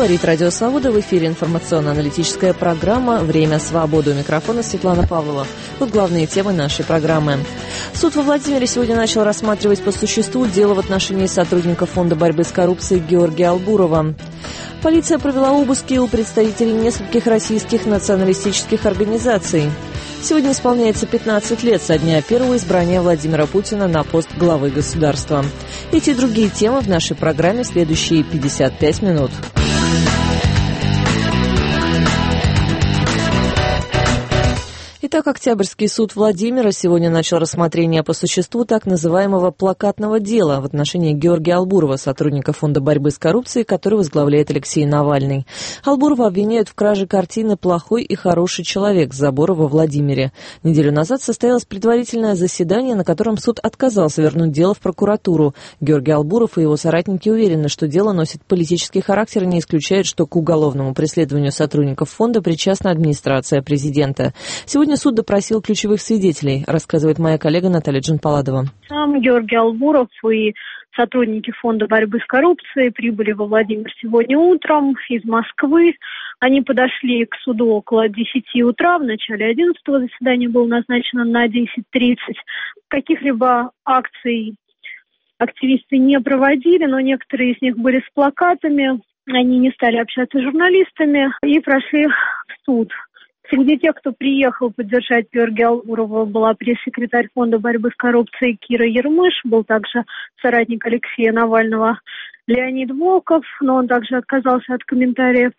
Говорит Радио Свобода. В эфире информационно-аналитическая программа «Время свободы». У микрофона Светлана Павлова. Вот главные темы нашей программы. Суд во Владимире сегодня начал рассматривать по существу дело в отношении сотрудника Фонда борьбы с коррупцией Георгия Албурова. Полиция провела обыски у представителей нескольких российских националистических организаций. Сегодня исполняется 15 лет со дня первого избрания Владимира Путина на пост главы государства. Эти и другие темы в нашей программе в следующие 55 минут. Итак, Октябрьский суд Владимира сегодня начал рассмотрение по существу так называемого плакатного дела в отношении Георгия Албурова, сотрудника Фонда борьбы с коррупцией, который возглавляет Алексей Навальный. Албурова обвиняют в краже картины «Плохой и хороший человек» с забора во Владимире. Неделю назад состоялось предварительное заседание, на котором суд отказался вернуть дело в прокуратуру. Георгий Албуров и его соратники уверены, что дело носит политический характер и не исключают, что к уголовному преследованию сотрудников фонда причастна администрация президента. Сегодня суд допросил ключевых свидетелей, рассказывает моя коллега Наталья Джанпаладова. Сам Георгий Албуров и сотрудники Фонда борьбы с коррупцией прибыли во Владимир сегодня утром из Москвы. Они подошли к суду около 10 утра. В начале 11-го заседание было назначено на 10:30. Каких-либо акций активисты не проводили, но некоторые из них были с плакатами. Они не стали общаться с журналистами и прошли в суд. Среди тех, кто приехал поддержать Георгия Албурова, была пресс-секретарь Фонда борьбы с коррупцией Кира Ермыш, был также соратник Алексея Навального Леонид Волков, но он также отказался от комментариев.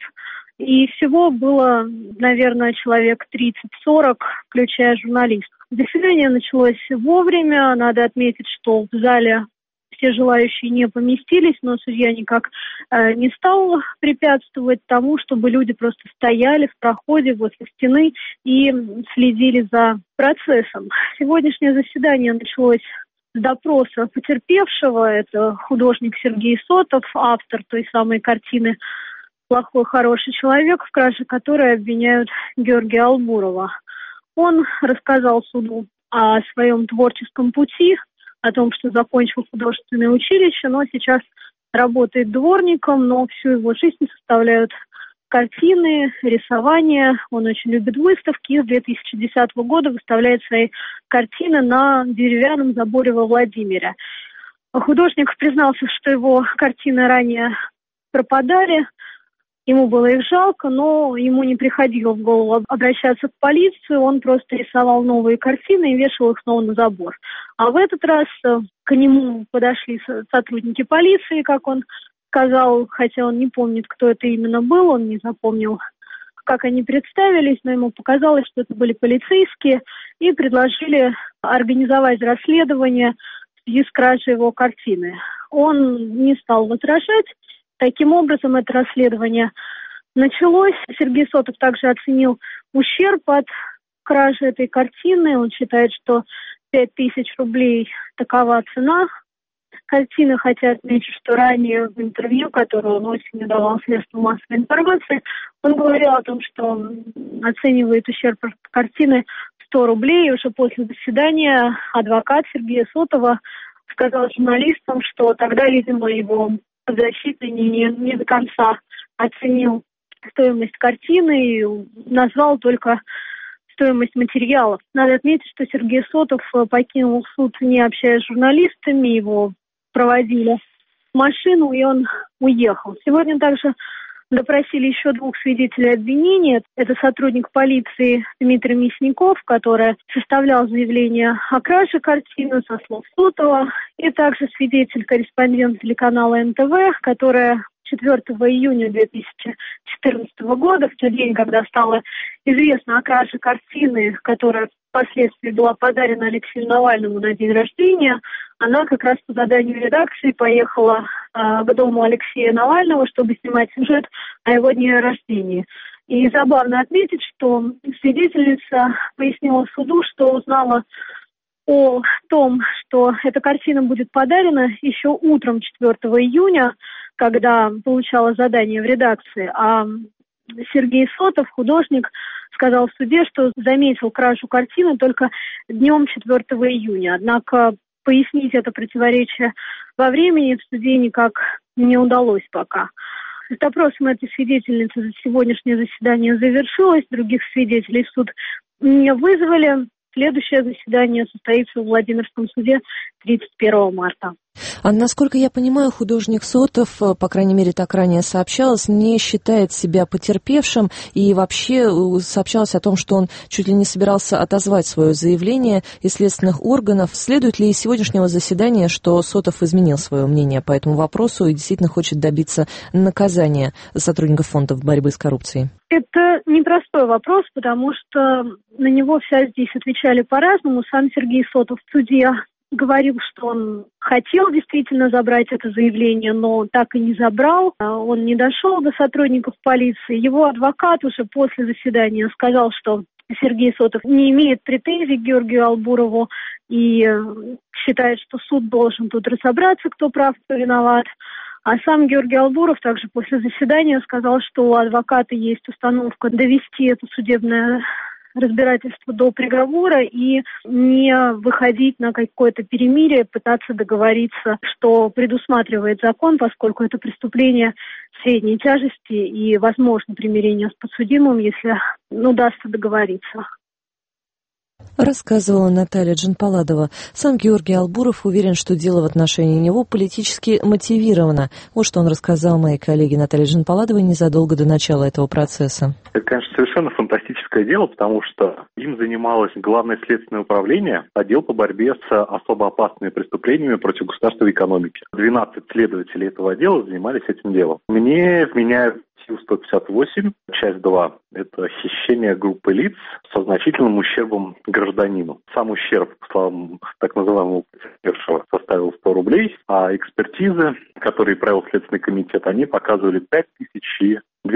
И всего было, наверное, человек 30-40, включая журналистов. Заседание началось вовремя. Надо отметить, что в зале все желающие не поместились, но судья никак не стал препятствовать тому, чтобы люди просто стояли в проходе возле стены и следили за процессом. Сегодняшнее заседание началось с допроса потерпевшего. Это художник Сергей Сотов, автор той самой картины «Плохой, хороший человек», в краже которой обвиняют Георгия Албурова. Он рассказал суду о своем творческом пути, о том, что закончил художественное училище, но сейчас работает дворником, но всю его жизнь составляют картины, рисование. Он очень любит выставки и с 2010 года выставляет свои картины на деревянном заборе во Владимире. Художник признался, что его картины ранее пропадали. Ему было их жалко, но ему не приходило в голову обращаться в полицию. Он просто рисовал новые картины и вешал их снова на забор. А в этот раз к нему подошли сотрудники полиции, как он сказал, хотя он не помнит, кто это именно был, он не запомнил, как они представились, но ему показалось, что это были полицейские, и предложили организовать расследование в связи с кражей его картины. Он не стал возражать. Таким образом, это расследование началось. Сергей Сотов также оценил ущерб от кражи этой картины. Он считает, что 5000 рублей такова цена картины, хотя отмечу, что ранее в интервью, которое он осенью давал средствам массовой информации, он говорил о том, что оценивает ущерб картины 100 рублей. И уже после заседания адвокат Сергея Сотова сказал журналистам, что тогда, видимо, его подзащитный не до конца оценил стоимость картины и назвал только стоимость материалов. Надо отметить, что Сергей Сотов покинул суд, не общаясь с журналистами, его проводили в машину, и он уехал. Сегодня также допросили еще 2 свидетелей обвинения. Это сотрудник полиции Дмитрий Мясников, который составлял заявление о краже картины со слов Сотова, и также свидетель-корреспондент телеканала НТВ, которая 4 июня 2014 года, в тот день, когда стало известно о краже картины, которая впоследствии была подарена Алексею Навальному на день рождения, она как раз по заданию редакции поехала к дому Алексея Навального, чтобы снимать сюжет о его дне рождения. И забавно отметить, что свидетельница пояснила суду, что узнала о том, что эта картина будет подарена еще утром 4 июня, когда получала задание в редакции, а Сергей Сотов, художник, сказал в суде, что заметил кражу картины только днем 4 июня. Однако пояснить это противоречие во времени в суде никак не удалось пока. С допросом этой свидетельницы сегодняшнее заседание завершилось, других свидетелей в суд не вызвали. Следующее заседание состоится в Владимирском суде 31 марта. А насколько я понимаю, художник Сотов, по крайней мере, так ранее сообщалось, не считает себя потерпевшим и вообще сообщалось о том, что он чуть ли не собирался отозвать свое заявление из следственных органов. Следует ли из сегодняшнего заседания, что Сотов изменил свое мнение по этому вопросу и действительно хочет добиться наказания сотрудников фондов борьбы с коррупцией? Это непростой вопрос, потому что на него здесь отвечали по-разному. Сам Сергей Сотов в суде говорил, что он хотел действительно забрать это заявление, но так и не забрал. Он не дошел до сотрудников полиции. Его адвокат уже после заседания сказал, что Сергей Сотов не имеет претензий к Георгию Албурову и считает, что суд должен тут разобраться, кто прав, кто виноват. А сам Георгий Албуров также после заседания сказал, что у адвоката есть установка довести это судебное разбирательство до приговора и не выходить на какое-то перемирие, пытаться договориться, что предусматривает закон, поскольку это преступление средней тяжести и возможно примирение с подсудимым, если удастся договориться. Рассказывала Наталья Джанпаладова. Сам Георгий Албуров уверен, что дело в отношении него политически мотивировано. Вот что он рассказал моей коллеге Наталье Джанпаладовой незадолго до начала этого процесса. Это, конечно, совершенно фантастическое дело, потому что им занималось Главное следственное управление, отдел по борьбе с особо опасными преступлениями против государства и экономики. 12 следователей этого отдела занимались этим делом. Мне вменяют статью 158, часть 2. Это хищение группы лиц со значительным ущербом гражданину. Сам ущерб, по словам так называемого потерпевшего, составил 100 рублей, а экспертизы, которые провел Следственный комитет, они показывали 5 тысяч и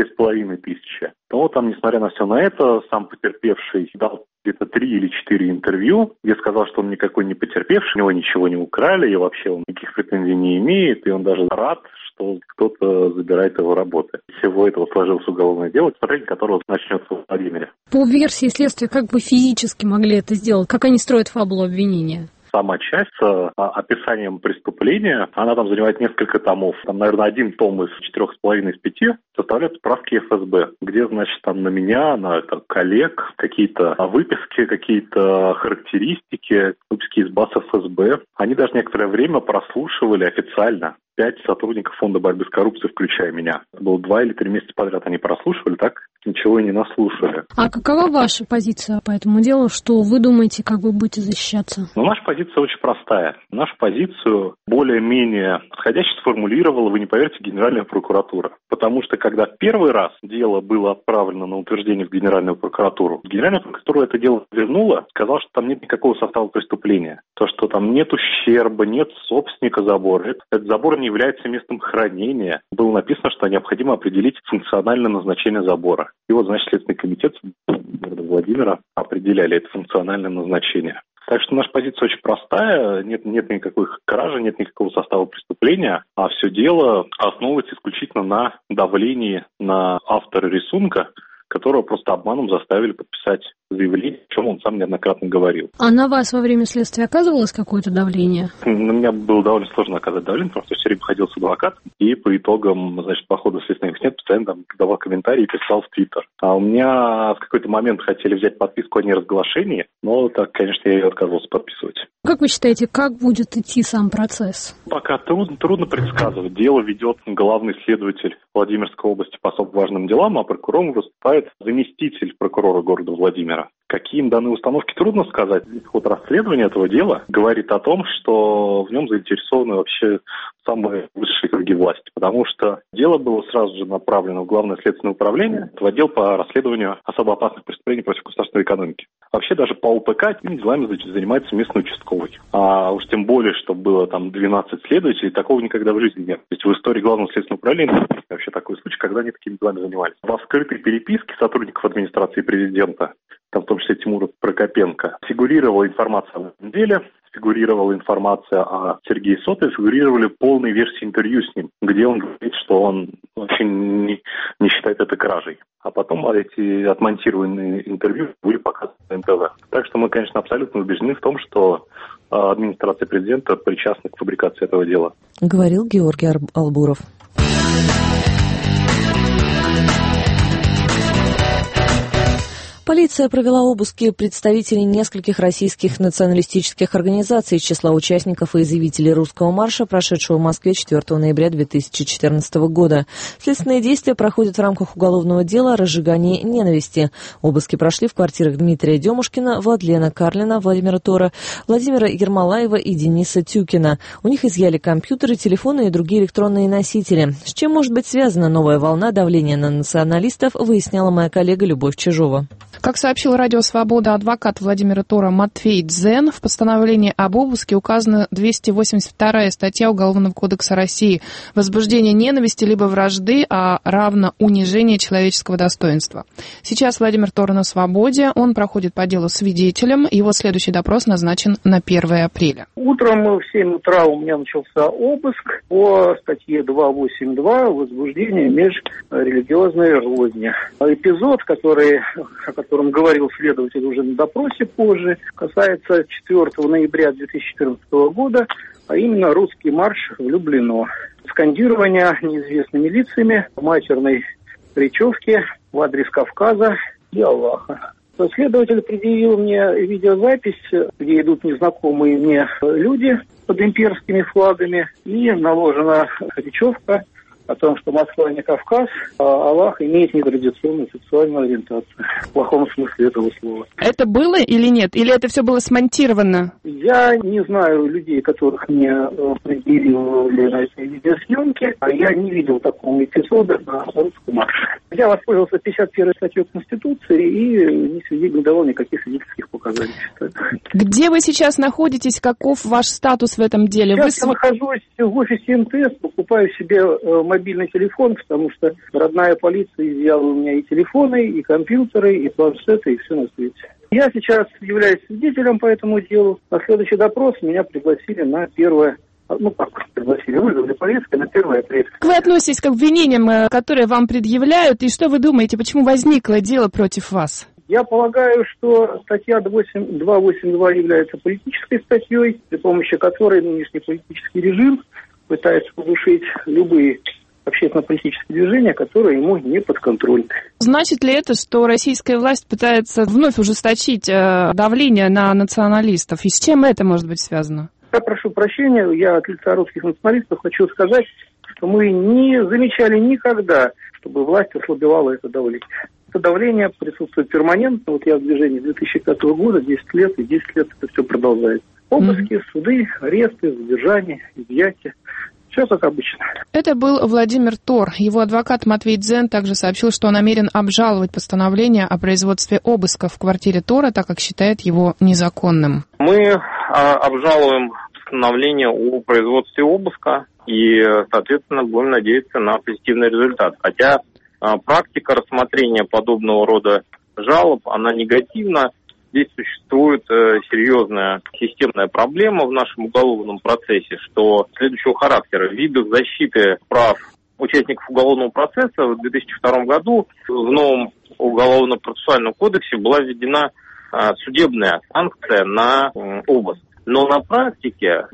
2500. Но там, несмотря на все на это, сам потерпевший дал где-то 3 или 4 интервью, где сказал, что он никакой не потерпевший, у него ничего не украли, и вообще он никаких претензий не имеет, и он даже рад, что кто-то забирает его работы. Из всего этого сложилось уголовное дело, смотрение которого начнется в Владимире. По версии следствия, как бы физически могли это сделать? Как они строят фабулу обвинения? Сама часть с описанием преступления, она там занимает несколько томов. Там, наверное, один том из 4,5 из 5 составляют справки ФСБ, где, значит, там на меня, на коллег, какие-то выписки, какие-то характеристики, выписки из баз ФСБ. Они даже некоторое время прослушивали официально 5 сотрудников фонда борьбы с коррупцией, включая меня. Это было 2 или 3 месяца подряд они прослушивали, так ничего и не наслушали. А какова ваша позиция по этому делу? Что вы думаете, как вы будете защищаться? Наша позиция очень простая. Нашу позицию более-менее подходяще сформулировала, вы не поверите, Генеральная прокуратура. Потому что когда в первый раз дело было отправлено на утверждение в Генеральную прокуратуру, Генеральная прокуратура это дело вернула, сказала, что там нет никакого состава преступления. То, что там нет ущерба, нет собственника забора. Этот забор не является местом хранения. Было написано, что необходимо определить функциональное назначение забора. И вот, значит, Следственный комитет города Владимира определяли это функциональное назначение. Так что наша позиция очень простая, нет никакой кражи, нет никакого состава преступления, а все дело основывается исключительно на давлении на автора рисунка, которого просто обманом заставили подписать заявление, о чем он сам неоднократно говорил. А на вас во время следствия оказывалось какое-то давление? На меня было довольно сложно оказать давление, потому что все время ходил с адвокатом, и по итогам, значит, по ходу следственных нет, постоянно там давал комментарии и писал в Твиттер. А у меня в какой-то момент хотели взять подписку о неразглашении, но так, конечно, я ее отказывался подписывать. Как вы считаете, как будет идти сам процесс? Пока трудно предсказывать. Дело ведет главный следователь Владимирской области по особо важным делам, а прокурором выступает заместитель прокурора города Владимира. Какие им даны установки, трудно сказать. Ход расследования этого дела говорит о том, что в нем заинтересованы вообще самые высшие круги власти, потому что дело было сразу же направлено в Главное следственное управление, в отдел по расследованию особо опасных преступлений против государственной экономики. Вообще даже по УПК этими делами занимается местный участковый. А уж тем более, что было там 12 следователей, такого никогда в жизни нет. То есть в истории Главного следственного управления вообще такой случай, когда они такими делами занимались. В скрытой переписке сотрудников администрации президента, там в том числе Тимура Прокопенко, фигурировала информация об этом деле, фигурировала информация о Сергее Сотове, фигурировали полные версии интервью с ним, где он говорит, что он вообще не считает это кражей. А потом эти отмонтированные интервью были показаны на НТВ. Так что мы, конечно, абсолютно убеждены в том, что администрация президента причастна к фабрикации этого дела. Говорил Георгий Албуров. Полиция провела обыски представителей нескольких российских националистических организаций из числа участников и заявителей русского марша, прошедшего в Москве 4 ноября 2014 года. Следственные действия проходят в рамках уголовного дела о разжигании ненависти. Обыски прошли в квартирах Дмитрия Демушкина, Владлена Карлина, Владимира Тора, Владимира Ермолаева и Дениса Тюкина. У них изъяли компьютеры, телефоны и другие электронные носители. С чем может быть связана новая волна давления на националистов, выясняла моя коллега Любовь Чижова. Как сообщил Радио Свобода адвокат Владимира Тора Матвей Дзен, в постановлении об обыске указана 282 статья Уголовного кодекса России «Возбуждение ненависти либо вражды, а равно унижение человеческого достоинства». Сейчас Владимир Тор на свободе, он проходит по делу свидетелем, его следующий допрос назначен на 1 апреля. Утром в 7 утра у меня начался обыск по статье 282 «Возбуждение межрелигиозной розни». Эпизод, о котором говорил следователь уже на допросе позже, касается 4 ноября 2014 года, а именно русский марш в Люблино. Скандирование неизвестными лицами матерной речевки в адрес Кавказа и Аллаха. Следователь предъявил мне видеозапись, где идут незнакомые мне люди под имперскими флагами, и наложена речевка о том, что Москва не Кавказ, а Аллах имеет нетрадиционную сексуальную ориентацию. В плохом смысле этого слова. Это было или нет? Или это все было смонтировано? Я не знаю людей, которых мне предъявили на этой видеосъемке, а я не видел такого эпизода на русском марше. Я воспользовался 51-й статьей Конституции и не давал никаких свидетельских показаний. Где вы сейчас находитесь? Каков ваш статус в этом деле? Я нахожусь в офисе МТС, покупаю себе мобильный телефон, потому что родная полиция изъяла у меня и телефоны, и компьютеры, и планшеты, и все на свете. Я сейчас являюсь свидетелем по этому делу. На следующий допрос меня пригласили на вызвали повестку на 1 апреля. Как вы относитесь к обвинениям, которые вам предъявляют, и что вы думаете, почему возникло дело против вас? Я полагаю, что статья 282 является политической статьей, при помощи которой нынешний политический режим пытается удушить любые общественно-политические движения, которые ему не подконтрольны. Значит ли это, что российская власть пытается вновь ужесточить давление на националистов? И с чем это может быть связано? Я прошу прощения, я от лица русских националистов хочу сказать, что мы не замечали никогда, чтобы власть ослабевала это давление. Это давление присутствует перманентно. Вот я в движении с 2005 года, 10 лет, и 10 лет это все продолжается. Обыски, суды, аресты, задержания, изъятия. Все как обычно. Это был Владимир Тор. Его адвокат Матвей Дзен также сообщил, что намерен обжаловать постановление о производстве обыска в квартире Тора, так как считает его незаконным. Мы обжалуем постановление о производстве обыска и, соответственно, будем надеяться на позитивный результат. Хотя практика рассмотрения подобного рода жалоб, она негативна. Здесь существует серьезная системная проблема в нашем уголовном процессе, что следующего характера. В видах защиты прав участников уголовного процесса в 2002 году в новом уголовно-процессуальном кодексе была введена судебная санкция на обыск. Но на практике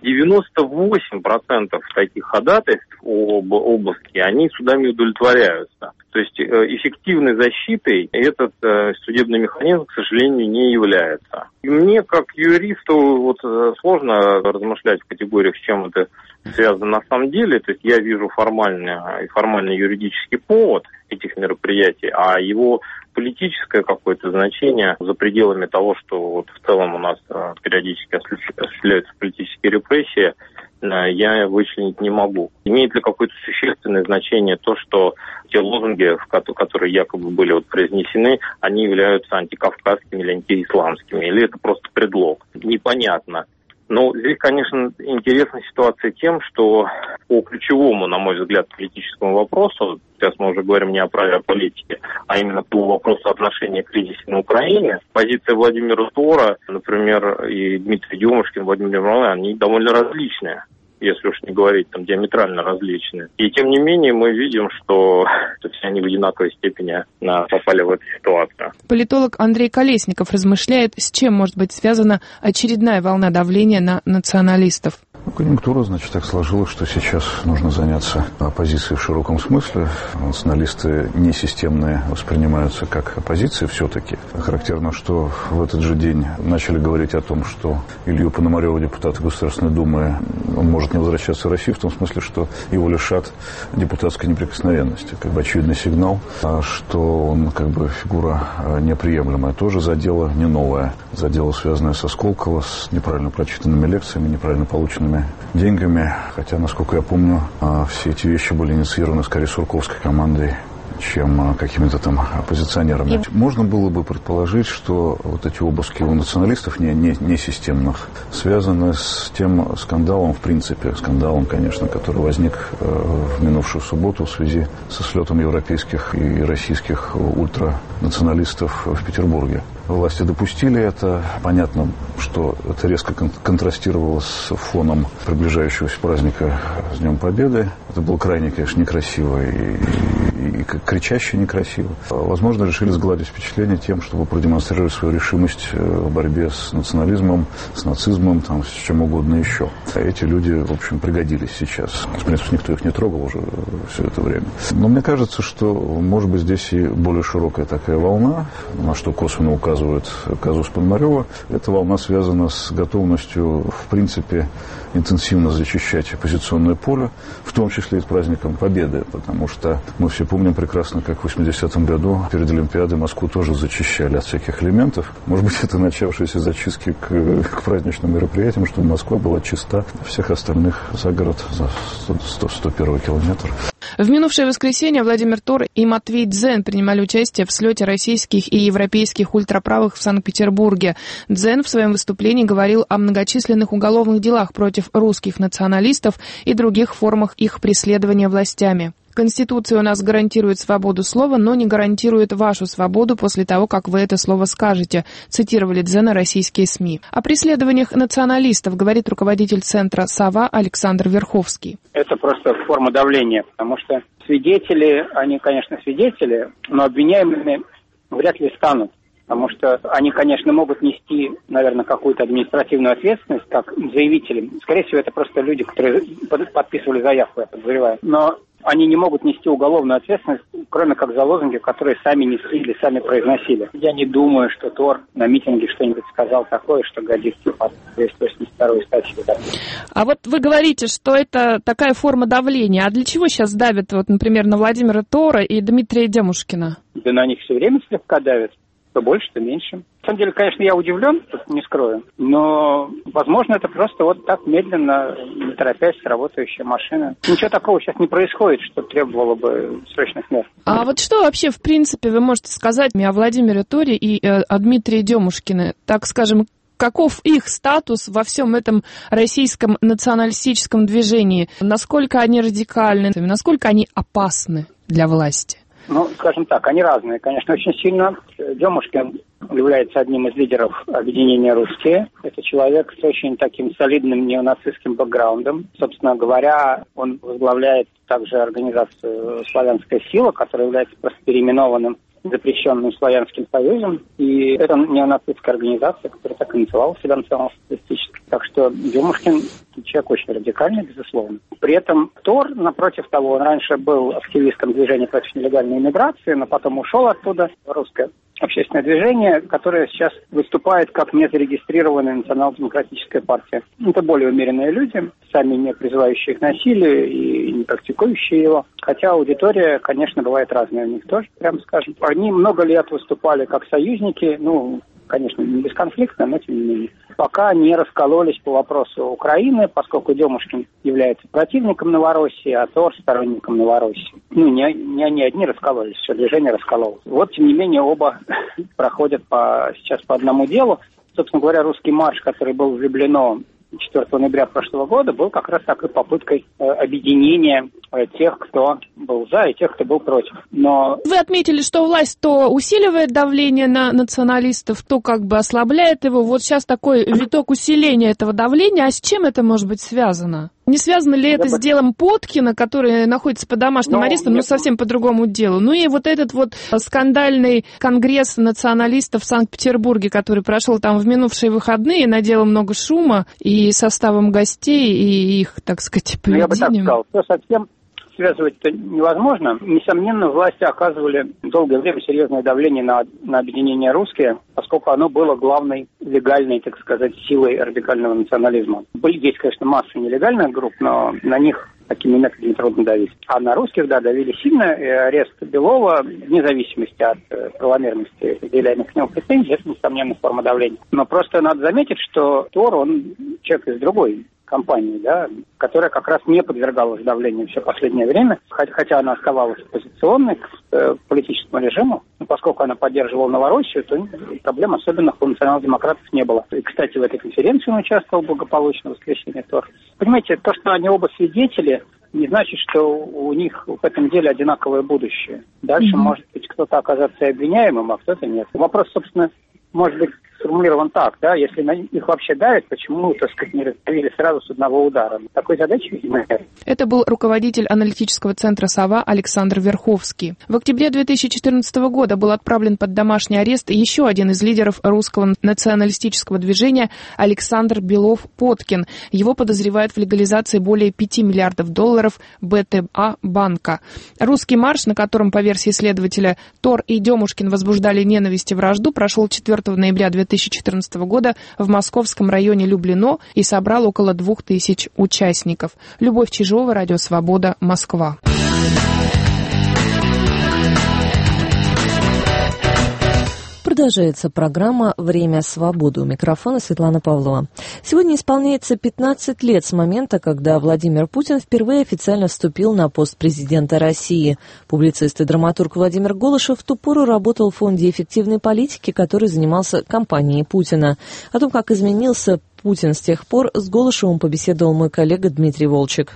98% таких ходатайств об обыске, они судами удовлетворяются. То есть эффективной защитой этот судебный механизм, к сожалению, не является. И мне, как юристу, сложно размышлять в категориях, с чем это связано на самом деле. То есть я вижу формальный юридический повод этих мероприятий, а его политическое какое-то значение за пределами того, что в целом у нас периодически осуществляются политические репрессии, я вычленить не могу. Имеет ли какое-то существенное значение то, что те лозунги, которые якобы были произнесены, они являются антикавказскими или антиисламскими, или это просто предлог? Непонятно. Но здесь, конечно, интересна ситуация тем, что по ключевому, на мой взгляд, политическому вопросу, сейчас мы уже говорим не о праве, а о политике, а именно по вопросу отношения к кризису на Украине, позиция Владимира Тора, например, и Дмитрия Демушкина, Владимир Ермолаев, они довольно различные, если уж не говорить, диаметрально различные. И тем не менее мы видим, что все они в одинаковой степени попали в эту ситуацию. Политолог Андрей Колесников размышляет, с чем может быть связана очередная волна давления на националистов. Конъюнктура, значит, так сложилась, что сейчас нужно заняться оппозицией в широком смысле. Националисты несистемные воспринимаются как оппозиция все-таки. Характерно, что в этот же день начали говорить о том, что Илью Пономарева, депутата Государственной Думы, он может не возвращаться в Россию, в том смысле, что его лишат депутатской неприкосновенности. Как бы очевидный сигнал, что он как бы фигура неприемлемая. Тоже задело не новое. Задело, связанное со Сколково, с неправильно прочитанными лекциями, неправильно полученными деньгами. Хотя, насколько я помню, все эти вещи были инициированы скорее Сурковской командой, чем какими-то там оппозиционерами. Можно было бы предположить, что вот эти обыски у националистов не системных связаны с тем скандалом, в принципе, скандалом, конечно, который возник в минувшую субботу в связи со слетом европейских и российских ультранационалистов в Петербурге. Власти допустили это. Понятно, что это резко контрастировало с фоном приближающегося праздника с Днем Победы. Это было крайне, конечно, некрасиво и кричаще некрасиво. Возможно, решили сгладить впечатление тем, чтобы продемонстрировать свою решимость в борьбе с национализмом, с нацизмом, там, с чем угодно еще. Эти люди, в общем, пригодились сейчас. В принципе, никто их не трогал уже все это время. Но мне кажется, что, может быть, здесь и более широкая такая волна, на что косвенно указывает казус Пономарева. Эта волна связана с готовностью, в принципе, интенсивно зачищать оппозиционное поле, в том числе и с праздником Победы, потому что мы все помним прекрасно, как в 80-м году перед Олимпиадой Москву тоже зачищали от всяких элементов. Может быть, это начавшиеся зачистки к праздничным мероприятиям, чтобы Москва была чиста, а всех остальных за город, за 101 километр. В минувшее воскресенье Владимир Тор и Матвей Дзен принимали участие в слете российских и европейских ультраправых в Санкт-Петербурге. Дзен в своем выступлении говорил о многочисленных уголовных делах против русских националистов и других формах их преследования властями. Конституция у нас гарантирует свободу слова, но не гарантирует вашу свободу после того, как вы это слово скажете, цитировали Дзена российские СМИ. О преследованиях националистов говорит руководитель центра «Сова» Александр Верховский. Это просто форма давления, потому что свидетели, они, конечно, свидетели, но обвиняемыми вряд ли станут. Потому что они, конечно, могут нести, наверное, какую-то административную ответственность, как заявители. Скорее всего, это просто люди, которые подписывали заявку, я подозреваю. Но они не могут нести уголовную ответственность, кроме как за лозунги, которые сами несли или сами произносили. Я не думаю, что Тор на митинге что-нибудь сказал такое, что годится под 282 статью. А вот вы говорите, что это такая форма давления. А для чего сейчас давят, вот, например, на Владимира Тора и Дмитрия Демушкина? Да на них все время слегка давят. То больше, то меньше. На самом деле, конечно, я удивлен, тут не скрою, но, возможно, это просто вот так медленно, не торопясь, работающая машина. Ничего такого сейчас не происходит, что требовало бы срочных мер. А вот что вообще, в принципе, вы можете сказать мне о Владимире Торе и о Дмитрии Демушкине? Так скажем, каков их статус во всем этом российском националистическом движении? Насколько они радикальны, насколько они опасны для власти? Ну, скажем так, они разные, конечно, очень сильно. Демушкин является одним из лидеров объединения «Русские». Это человек с очень таким солидным неонацистским бэкграундом. Собственно говоря, он возглавляет также организацию «Славянская сила», которая является просто переименованным запрещенным Славянским союзом. И это неонацистская организация, которая так и называла себя национал-социалистической. Так что Демушкин человек очень радикальный, безусловно. При этом Тор, напротив того, он раньше был активистом движения против нелегальной иммиграции, но потом ушел оттуда в русское общественное движение, которое сейчас выступает как незарегистрированная национал-демократическая партия. Это более умеренные люди, сами не призывающие к насилию и не практикующие его. Хотя аудитория, конечно, бывает разная у них тоже, прямо скажем. Они много лет выступали как союзники, конечно, не бесконфликтно, но тем не менее. Пока не раскололись по вопросу Украины, поскольку Демушкин является противником Новороссии, а Тор сторонником Новороссии. Не они одни раскололись, все движение раскололось. Вот, тем не менее, оба проходят сейчас по одному делу. Собственно говоря, русский марш, который был в Люблино 4 ноября прошлого года, был как раз такой попыткой объединения тех, кто был за, и тех, кто был против. Но вы отметили, что власть то усиливает давление на националистов, то как бы ослабляет его. Вот сейчас такой виток усиления этого давления. А с чем это может быть связано? Не связано ли это с делом Поткина, который находится под домашним арестом, но совсем по другому делу? Ну и вот этот вот скандальный конгресс националистов в Санкт-Петербурге, который прошел там в минувшие выходные, наделал много шума и составом гостей, и их, так сказать, поведением. Я бы так сказал, что совсем связывать это невозможно. Несомненно, власти оказывали долгое время серьезное давление на объединение «Русские», поскольку оно было главной легальной, так сказать, силой радикального национализма. Есть, конечно, масса нелегальных групп, но на них такими методами трудно давить. А на русских, да, давили сильно, и арест Белова, вне зависимости от правомерности выделяемых к нему претензий, это, несомненно, форма давления. Но просто надо заметить, что Тор, он человек из другой компании, да, которая как раз не подвергалась давлению все последнее время, хотя она оставалась оппозиционной к политическому режиму, но поскольку она поддерживала Новороссию, то проблем особенных у национал-демократов не было. И, кстати, в этой конференции он участвовал благополучно в воскресенье Тор. Понимаете, то, что они оба свидетели, не значит, что у них в этом деле одинаковое будущее. Дальше, может быть, кто-то оказаться обвиняемым, а кто-то нет. Вопрос, собственно, может быть сформулирован так, да, если на их вообще давят, почему, так сказать, не раздавили сразу с одного удара? Такой задачи, видимо, нет. Это был руководитель аналитического центра «Сова» Александр Верховский. В октябре 2014 года был отправлен под домашний арест еще один из лидеров русского националистического движения Александр Белов-Поткин. Его подозревают в легализации более 5 миллиардов долларов БТА банка. Русский марш, на котором, по версии следователя, Тор и Демушкин возбуждали ненависть и вражду, прошел 4 ноября 2014 года в московском районе Люблино и собрал около 2000 участников. Любовь Чижова, Радио Свобода, Москва. Продолжается программа «Время свободы». У микрофона Светлана Павлова. Сегодня исполняется 15 лет с момента, когда Владимир Путин впервые официально вступил на пост президента России. Публицист и драматург Владимир Голышев в ту пору работал в Фонде эффективной политики, который занимался кампанией Путина. О том, как изменился Путин с тех пор, с Голышевым побеседовал мой коллега Дмитрий Волчек.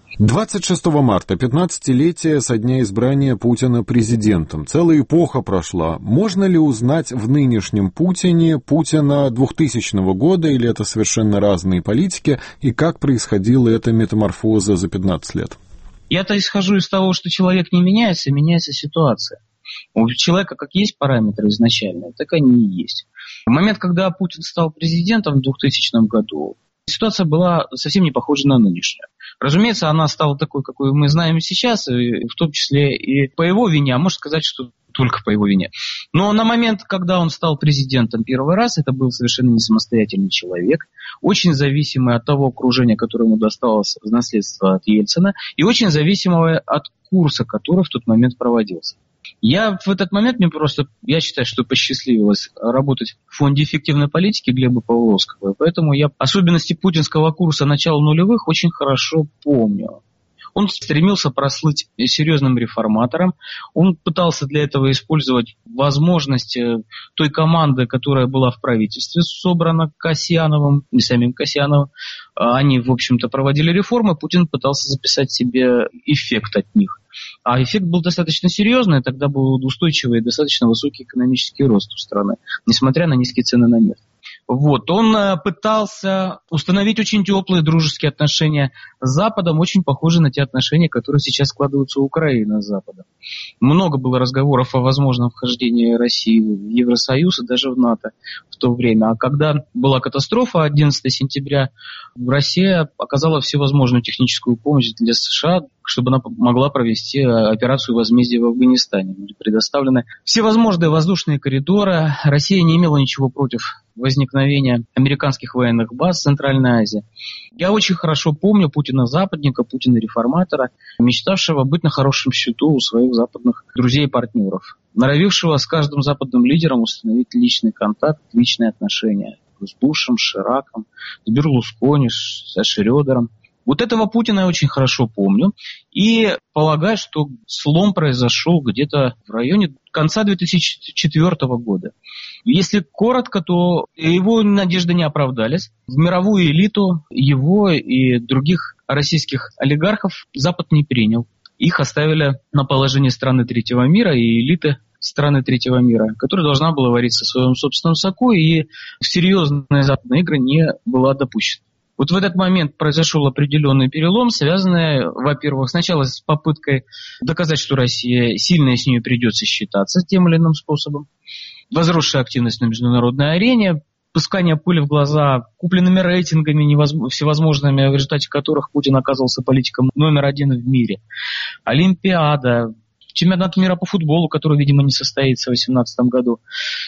26 марта, 15-летие со дня избрания Путина президентом. Целая эпоха прошла. Можно ли узнать в нынешнем Путине Путина 2000 года, или это совершенно разные политики, и как происходила эта метаморфоза за 15 лет? Я-то исхожу из того, что человек не меняется, меняется ситуация. У человека как есть параметры изначально, так они и есть. В момент, когда Путин стал президентом в 2000 году, ситуация была совсем не похожа на нынешнюю. Разумеется, она стала такой, какой мы знаем сейчас, и в том числе и по его вине, а можно сказать, что только по его вине. Но на момент, когда он стал президентом первый раз, это был совершенно не самостоятельный человек, очень зависимый от того окружения, которое ему досталось в наследство от Ельцина, и очень зависимый от курса, который в тот момент проводился. Я в этот момент, я считаю, что посчастливилось работать в Фонде эффективной политики Глеба Павловского, поэтому я особенности путинского курса начала нулевых очень хорошо помню. Он стремился прослыть серьезным реформатором. Он пытался для этого использовать возможности той команды, которая была в правительстве, собрана Касьяновым и самим Касьяновым. Они, в общем-то, проводили реформы. Путин пытался записать себе эффект от них. А эффект был достаточно серьезный. Тогда был устойчивый и достаточно высокий экономический рост у страны, несмотря на низкие цены на нефть. Он пытался установить очень теплые дружеские отношения с Западом, очень похожие на те отношения, которые сейчас складываются у Украины с Западом. Много было разговоров о возможном вхождении России в Евросоюз и даже в НАТО в то время. А когда была катастрофа 11 сентября, Россия оказала всевозможную техническую помощь для США, чтобы она могла провести операцию возмездия в Афганистане. Были предоставлены всевозможные воздушные коридоры. Россия не имела ничего против возникновения американских военных баз в Центральной Азии. Я очень хорошо помню Путина-западника, Путина-реформатора, мечтавшего быть на хорошем счету у своих западных друзей и партнеров, норовившего с каждым западным лидером установить личный контакт, личные отношения с Бушем, с Шираком, с Берлускони, с Шрёдером. Вот этого Путина я очень хорошо помню и полагаю, что слом произошел где-то в районе конца 2004 года. Если коротко, то его надежды не оправдались. В мировую элиту его и других российских олигархов Запад не принял. Их оставили на положении страны третьего мира и элиты страны третьего мира, которая должна была вариться в своем собственном соку и в серьезные западные игры не была допущена. Вот в этот момент произошел определенный перелом, связанный, во-первых, сначала с попыткой доказать, что Россия сильная, с ней придется считаться тем или иным способом, возросшая активность на международной арене, пускание пыли в глаза купленными рейтингами всевозможными, в результате которых Путин оказывался политиком номер один в мире. Олимпиада, чемпионат мира по футболу, который, видимо, не состоится в 2018 году.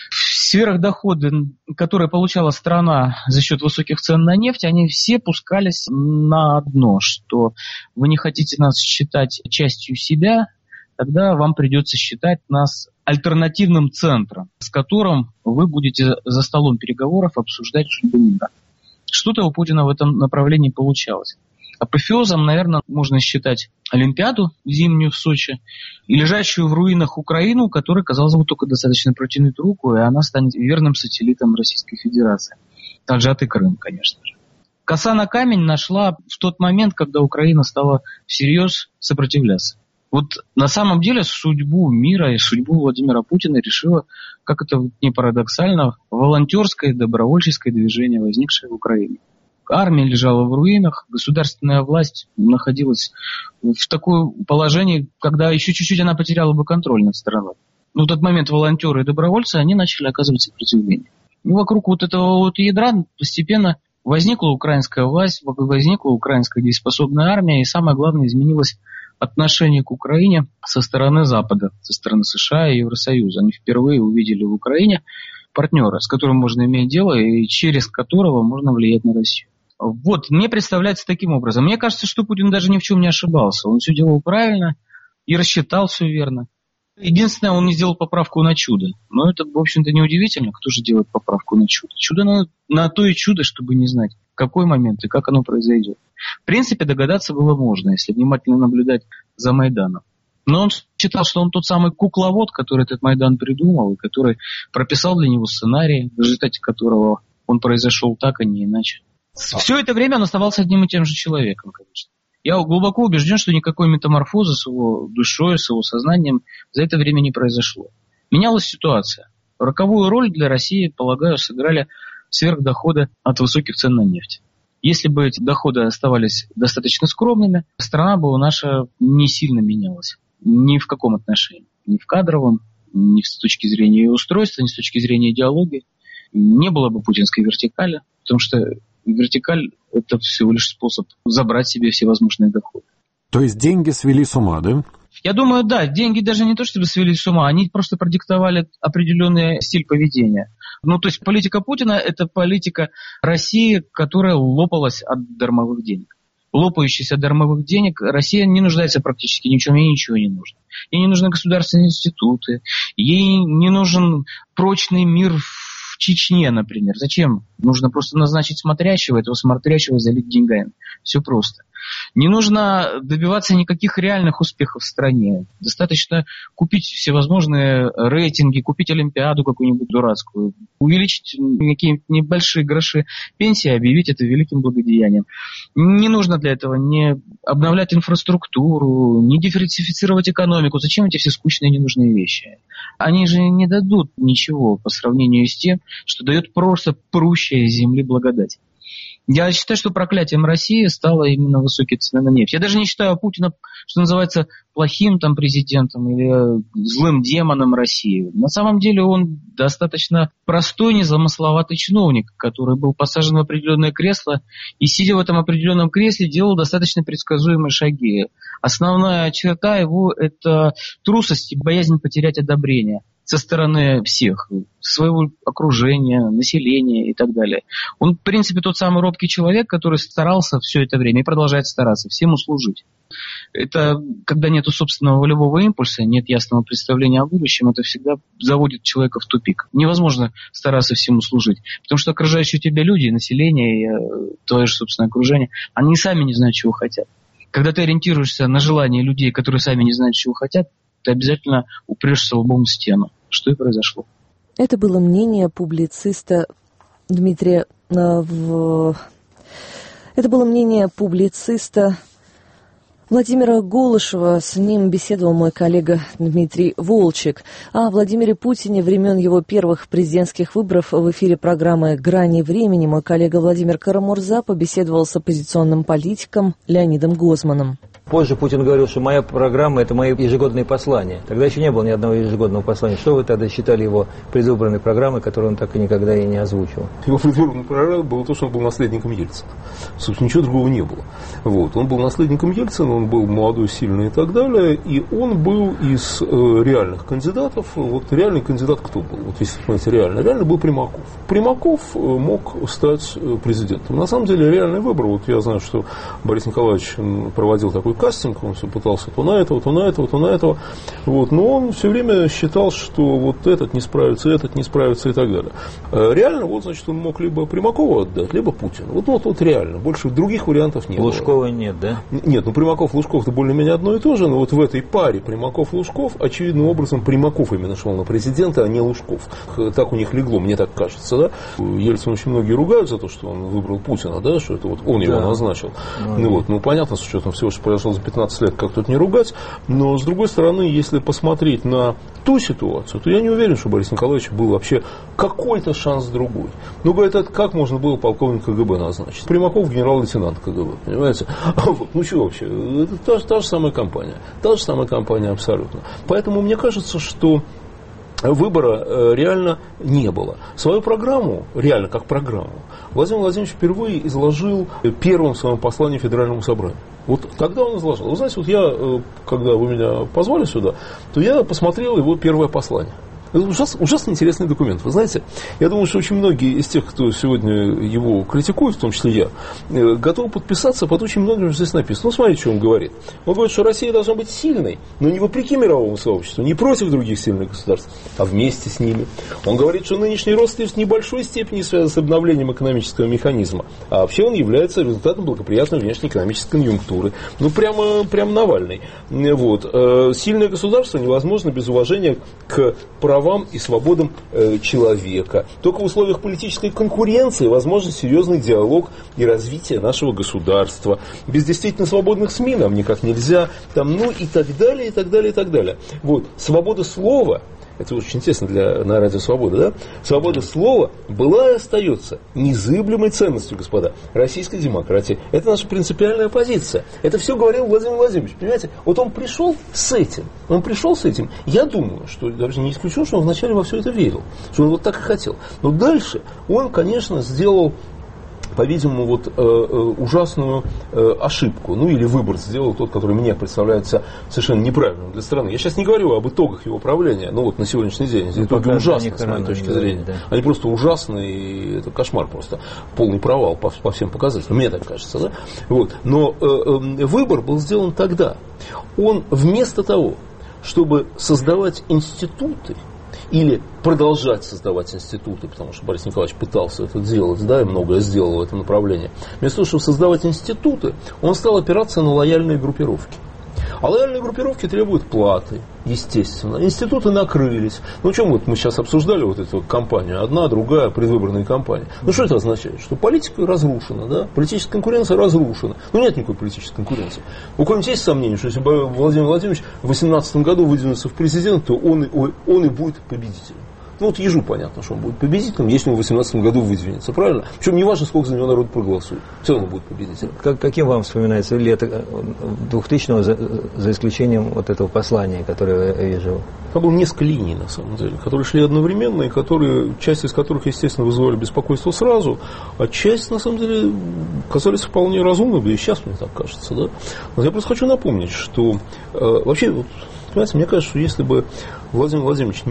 Сверхдоходы, которые получала страна за счет высоких цен на нефть, они все пускались на одно, что вы не хотите нас считать частью себя, тогда вам придется считать нас альтернативным центром, с которым вы будете за столом переговоров обсуждать судьбу мира. Что-то у Путина в этом направлении получалось. Апофеозом, наверное, можно считать Олимпиаду зимнюю в Сочи и лежащую в руинах Украину, которой, казалось бы, только достаточно протянуть руку, и она станет верным сателлитом Российской Федерации. Таджат и Крым, конечно же. Коса на камень нашла в тот момент, когда Украина стала всерьез сопротивляться. Вот на самом деле судьбу мира и судьбу Владимира Путина решило, как это не парадоксально, волонтерское добровольческое движение, возникшее в Украине. Армия лежала в руинах, государственная власть находилась в таком положении, когда еще чуть-чуть она потеряла бы контроль над страной. Но в тот момент волонтеры и добровольцы, они начали оказывать сопротивление. И вокруг вот этого вот ядра постепенно возникла украинская власть, возникла украинская дееспособная армия, и самое главное, изменилось отношение к Украине со стороны Запада, со стороны США и Евросоюза. Они впервые увидели в Украине партнера, с которым можно иметь дело и через которого можно влиять на Россию. Вот, мне представляется таким образом. Мне кажется, что Путин даже ни в чем не ошибался. Он все делал правильно и рассчитал все верно. Единственное, он не сделал поправку на чудо. Но это, в общем-то, неудивительно. Кто же делает поправку на чудо? Чудо на то и чудо, чтобы не знать, в какой момент и как оно произойдет. В принципе, догадаться было можно, если внимательно наблюдать за Майданом. Но он считал, что он тот самый кукловод, который этот Майдан придумал, и который прописал для него сценарий, в результате которого он произошел так, а не иначе. Все это время он оставался одним и тем же человеком, конечно. Я глубоко убежден, что никакой метаморфозы с его душой, с его сознанием за это время не произошло. Менялась ситуация. Роковую роль для России, полагаю, сыграли сверхдоходы от высоких цен на нефть. Если бы эти доходы оставались достаточно скромными, страна бы наша не сильно менялась. Ни в каком отношении. Ни в кадровом, ни с точки зрения ее устройства, ни с точки зрения идеологии. Не было бы путинской вертикали, потому что вертикаль – это всего лишь способ забрать себе все возможные доходы. То есть деньги свели с ума, да? Я думаю, да, деньги даже не то, чтобы свели с ума, они просто продиктовали определенный стиль поведения. Ну, то есть политика Путина – это политика России, которая лопалась от дармовых денег. Лопающаяся от дармовых денег, Россия не нуждается практически ни в чем, ей ничего не нужно. Ей не нужны государственные институты, ей не нужен прочный мир в Чечне, например. Зачем? Нужно просто назначить смотрящего, этого смотрящего залить деньгами. Все просто. Не нужно добиваться никаких реальных успехов в стране. Достаточно купить всевозможные рейтинги, купить Олимпиаду какую-нибудь дурацкую, увеличить какие-нибудь небольшие гроши пенсии, объявить это великим благодеянием. Не нужно для этого не обновлять инфраструктуру, не диверсифицировать экономику. Зачем эти все скучные и ненужные вещи? Они же не дадут ничего по сравнению с тем, что дает просто прущая из земли благодать. Я считаю, что проклятием России стало именно высокие цены на нефть. Я даже не считаю Путина, что называется, плохим там президентом или злым демоном России. На самом деле он достаточно простой, незамысловатый чиновник, который был посажен в определенное кресло и, сидя в этом определенном кресле, делал достаточно предсказуемые шаги. Основная черта его – это трусость и боязнь потерять одобрение со стороны всех, своего окружения, населения и так далее. Он, в принципе, тот самый робкий человек, который старался все это время и продолжает стараться всем услужить. Это когда нет собственного волевого импульса, нет ясного представления о будущем, это всегда заводит человека в тупик. Невозможно стараться всему служить, потому что окружающие тебя люди, население, твое же собственное окружение, они сами не знают, чего хотят. Когда ты ориентируешься на желания людей, которые сами не знают, чего хотят, ты обязательно упрешься лбом в стену. Что и произошло. Это было мнение публициста Дмитрия... Это было мнение публициста Владимира Голышева, с ним беседовал мой коллега Дмитрий Волчек. О Владимире Путине времен его первых президентских выборов в эфире программы «Грани времени» мой коллега Владимир Карамурза побеседовал с оппозиционным политиком Леонидом Гозманом. Позже Путин говорил, что моя программа – это мои ежегодные послания. Тогда еще не было ни одного ежегодного послания. Что вы тогда считали его предвыборной программой, которую он так и никогда и не озвучивал? Его предвыборной программой было то, что он был наследником Ельцина. Собственно, ничего другого не было. Вот. Он был наследником Ельцина, он был молодой, сильный и так далее. И он был из реальных кандидатов. Вот реальный кандидат кто был? Вот если смотрите, реально был Примаков. Примаков мог стать президентом. На самом деле, реальный выбор. Вот я знаю, что Борис Николаевич проводил такой кастинг, он все пытался то на этого, то на этого, то на этого. Вот. Но он все время считал, что вот этот не справится и так далее. Реально, вот, значит, он мог либо Примакова отдать, либо Путина. Вот реально. Больше других вариантов нет. Лужкова нет, да? Нет, Примаков, Лужков это более-менее одно и то же, но вот в этой паре Примаков-Лужков очевидным образом Примаков именно шел на президента, а не Лужков. Так у них легло, мне так кажется, да? Ельцин очень многие ругают за то, что он выбрал Путина, да, что это вот он его назначил. Понятно, с учетом всего, что произошло за 15 лет, как тут не ругать, но с другой стороны, если посмотреть на ту ситуацию, то я не уверен, что Борис Николаевич был вообще какой-то шанс другой. Говорит, это как можно было полковника КГБ назначить? Примаков генерал-лейтенант КГБ, понимаете? Что вообще? Это та же самая компания. Та же самая компания абсолютно. Поэтому мне кажется, что выбора реально не было. Свою программу, реально как программу, Владимир Владимирович впервые изложил первым в своем послании Федеральному собранию. Вот тогда он изложил. Вы знаете, вот я, когда вы меня позвали сюда, то я посмотрел его первое послание. Это ужасно интересный документ. Вы знаете, я думаю, что очень многие из тех, кто сегодня его критикует, в том числе я, готовы подписаться под очень многим, что здесь написано. Смотрите, что он говорит. Он говорит, что Россия должна быть сильной, но не вопреки мировому сообществу, не против других сильных государств, а вместе с ними. Он говорит, что нынешний рост в небольшой степени связан с обновлением экономического механизма, а вообще он является результатом благоприятной внешнеэкономической конъюнктуры. Прямо Навальный. Вот. Сильное государство невозможно без уважения к правам и свободам человека. Только в условиях политической конкуренции возможен серьезный диалог и развитие нашего государства. Без действительно свободных СМИ нам никак нельзя. И так далее, и так далее, и так далее. Вот. Свобода слова, это очень интересно на радио «Свобода», да? Свобода слова была и остается незыблемой ценностью, господа, российской демократии. Это наша принципиальная позиция. Это все говорил Владимир Владимирович, понимаете? Вот он пришел с этим. Я думаю, что даже не исключено, что он вначале во все это верил, что он вот так и хотел. Но дальше он, конечно, сделал, по-видимому, ужасную ошибку. Или выбор сделал тот, который мне представляется совершенно неправильным для страны. Я сейчас не говорю об итогах его правления, на сегодняшний день. Эти итоги ужасны, с моей точки зрения. Да. Они просто ужасные, и это кошмар просто. Полный провал по всем показателям. Мне так кажется. Да? Вот. Но выбор был сделан тогда. Он вместо того, чтобы создавать институты, или продолжать создавать институты, потому что Борис Николаевич пытался это делать, да, и многое сделал в этом направлении. Вместо того, чтобы создавать институты, он стал опираться на лояльные группировки. А лояльные группировки требуют платы, естественно. Институты накрылись. Чем мы сейчас обсуждали эту кампанию, одна, другая, предвыборная кампания. Что это означает? Что политика разрушена, да? Политическая конкуренция разрушена. Нет никакой политической конкуренции. У кого-нибудь есть сомнение, что если Владимир Владимирович в 2018 году выдвинется в президент, то он и будет победителем. Ежу понятно, что он будет победителем, если он в 2018 году выдвинется, правильно? Причем не важно, сколько за него народ проголосует, все равно будет победителем. Каким вам вспоминается лето 2000-го, за исключением этого послания, которое я вижу? Там было несколько линий, на самом деле, которые шли одновременно, и часть из которых, естественно, вызывали беспокойство сразу, а часть, на самом деле, казались вполне разумными, и сейчас мне так кажется, да? Но я просто хочу напомнить, что вообще, понимаете, мне кажется, что если бы Владимир Владимирович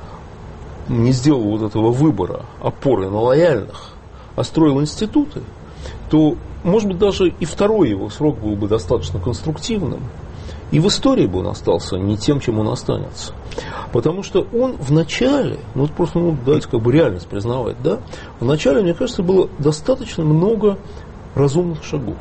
не сделал этого выбора опоры на лояльных, а строил институты, то, может быть, даже и второй его срок был бы достаточно конструктивным, и в истории бы он остался не тем, чем он останется. Потому что он вначале, давайте реальность признавать, да, вначале, мне кажется, было достаточно много разумных шагов.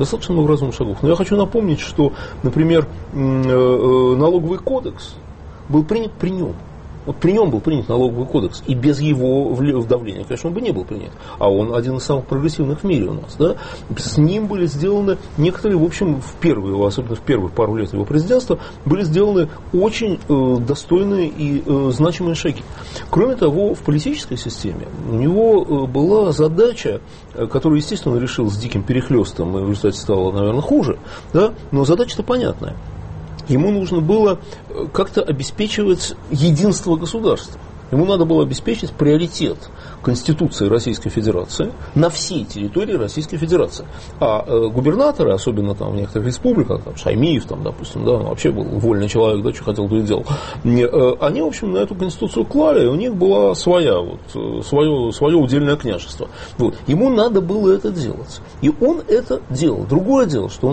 Но я хочу напомнить, что, например, налоговый кодекс был принят при нем. Вот при нем был принят налоговый кодекс, и без его давления, конечно, он бы не был принят. А он один из самых прогрессивных в мире у нас. Да? С ним были сделаны некоторые, в общем, особенно в первые пару лет его президентства, были сделаны очень достойные и значимые шаги. Кроме того, в политической системе у него была задача, которую, естественно, он решил с диким перехлестом, и в результате стало, наверное, хуже, да? Но задача-то понятная. Ему нужно было как-то обеспечивать единство государства. Ему надо было обеспечить приоритет Конституции Российской Федерации на всей территории Российской Федерации. А губернаторы, особенно там в некоторых республиках, там, Шаймиев, там, допустим, да, он вообще был вольный человек, да, что хотел, то и делал, они, в общем, на эту Конституцию клали, и у них была своя, свое удельное княжество. Вот. Ему надо было это делать. И он это делал. Другое дело, что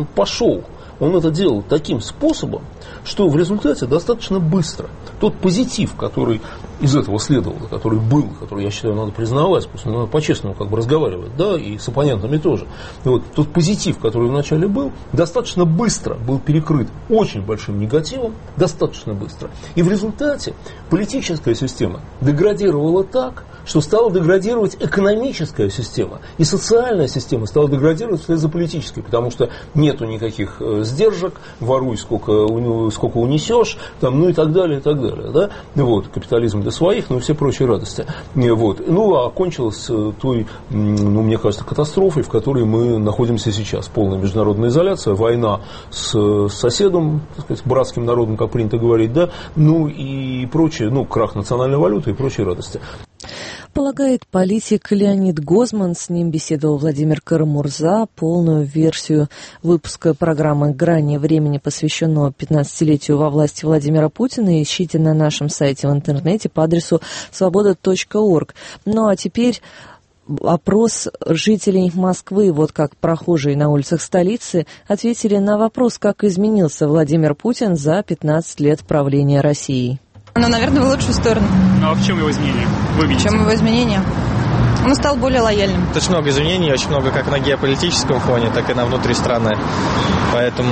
он это делал таким способом, что в результате достаточно быстро тот позитив, который из этого следовал, который был, который, я считаю, надо признавать, просто надо по-честному как бы разговаривать, да, и с оппонентами тоже. Вот, тот позитив, который вначале был, достаточно быстро был перекрыт очень большим негативом, достаточно быстро. И в результате политическая система деградировала так, что стала деградировать экономическая система, и социальная система стала деградировать вслед за политической, потому что нету никаких сдержек, воруй сколько унесешь, там, ну и так далее, и так далее. Да? Вот, капитализм для своих, ну и все прочие радости. Вот. Ну, а кончилось той, ну, мне кажется, катастрофой, в которой мы находимся сейчас. Полная международная изоляция, война с соседом, так сказать, братским народом, как принято говорить, да, ну и прочее, ну, крах национальной валюты и прочие радости. Полагает политик Леонид Гозман. С ним беседовал Владимир Карамурза. Полную версию выпуска программы «Грани времени», посвященного 15-летию во власти Владимира Путина, ищите на нашем сайте в интернете по адресу svoboda.org. Ну а теперь опрос жителей Москвы. Вот как прохожие на улицах столицы ответили на вопрос, как изменился Владимир Путин за 15 лет правления Россией. Ну, наверное, в лучшую сторону. Ну, а в чем его изменения? Вы видите? В чем его изменения? Он стал более лояльным. Очень много изменений, очень много как на геополитическом фоне, так и на внутри страны. Поэтому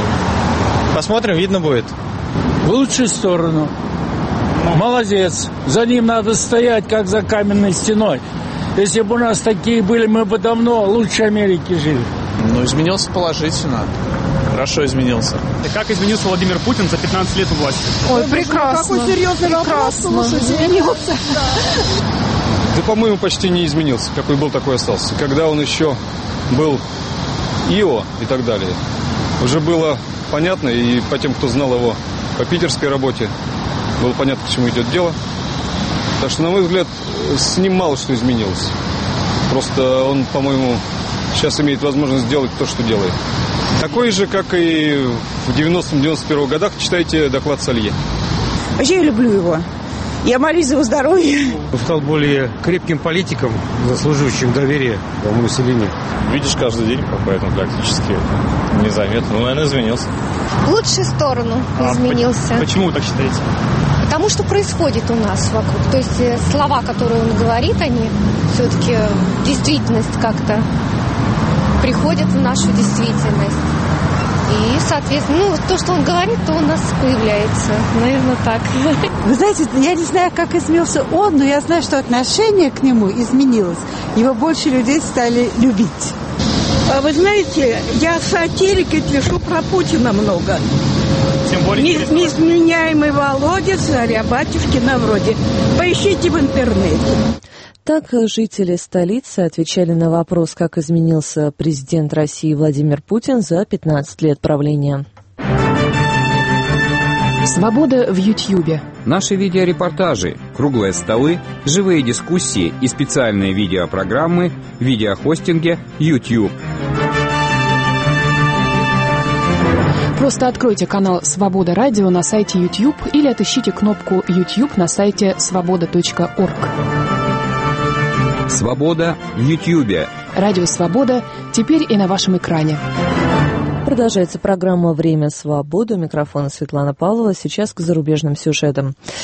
посмотрим, видно будет. В лучшую сторону. Молодец. За ним надо стоять, как за каменной стеной. Если бы у нас такие были, мы бы давно лучше Америки жили. Ну, изменился положительно. Хорошо изменился. И как изменился Владимир Путин за 15 лет у власти? Ой, прекрасно. Какой серьезный вопрос, слушайте, изменился. Да, по-моему, почти не изменился. Какой был, такой остался. Когда он еще был ИО и так далее, уже было понятно, и по тем, кто знал его по питерской работе, было понятно, к чему идет дело. Так что, на мой взгляд, с ним мало что изменилось. Просто он, по-моему, сейчас имеет возможность сделать то, что делает. Такой же, как и в 90-91 годах, читайте доклад Салье. Вообще я люблю его. Я молюсь за его здоровье. Он стал более крепким политиком, заслуживающим доверия у населения. Видишь каждый день, поэтому практически незаметно. Ну, наверное, изменился. В лучшую сторону изменился. Почему вы так считаете? Потому что происходит у нас вокруг. То есть слова, которые он говорит, они все-таки действительность как-то приходят в нашу действительность. И, соответственно, то, что он говорит, то у нас появляется. Наверное, так. Вы знаете, я не знаю, как изменился он, но я знаю, что отношение к нему изменилось. Его больше людей стали любить. Вы знаете, я сатирик и пишу про Путина много. Тем более Неизменяемый Володя, царя батюшкина вроде. Поищите в интернете. Так жители столицы отвечали на вопрос, как изменился президент России Владимир Путин за 15 лет правления. Свобода в Ютьюбе. Наши видеорепортажи, круглые столы, живые дискуссии и специальные видеопрограммы в видеохостинге YouTube. Просто откройте канал «Свобода Радио» на сайте YouTube или отыщите кнопку YouTube на сайте svoboda.org. Свобода в Ютьюбе. Радио «Свобода» теперь и на вашем экране. Продолжается программа «Время свободы». У микрофона Светлана Павлова. Сейчас к зарубежным сюжетам.